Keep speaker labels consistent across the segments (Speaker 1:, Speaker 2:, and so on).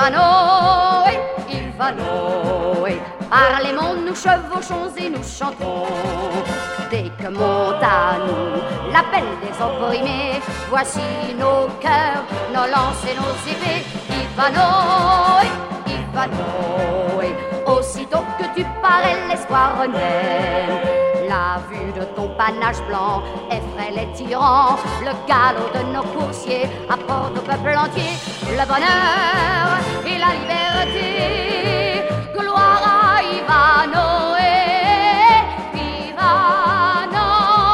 Speaker 1: Ivano, par les monts nous chevauchons et nous chantons. Dès que monte à nous l'appel des opprimés, voici nos cœurs, nos lances et nos épées. Ivano, aussitôt que tu parais, l'espoir renaît. La vue de ton panache blanc effraie les tyrans. Le galop de nos coursiers apporte au peuple entier le bonheur et la liberté. Gloire à Ivano, Ivano.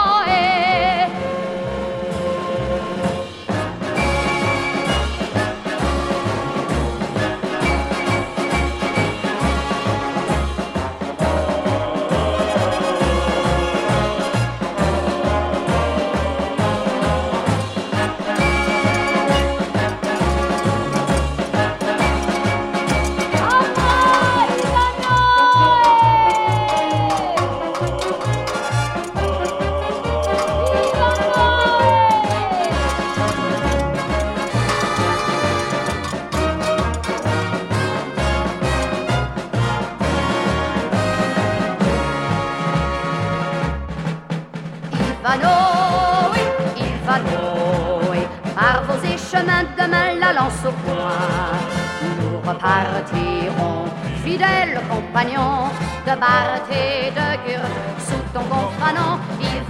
Speaker 1: Par vos échemins demain la lance au poing, nous repartirons, fidèles compagnons, de Barth et de Gurt, sous ton bon fanon.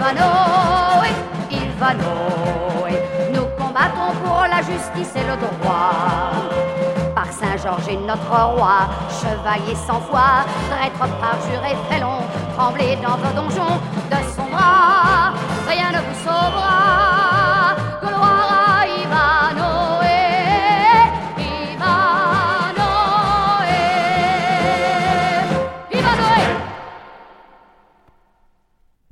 Speaker 1: Ivano, nous combattons pour la justice et le droit. Par Saint-Georges et notre roi, chevalier sans foi, traître parjure et félon, tremblez dans vos donjons, de son bras, rien ne vous sauvera.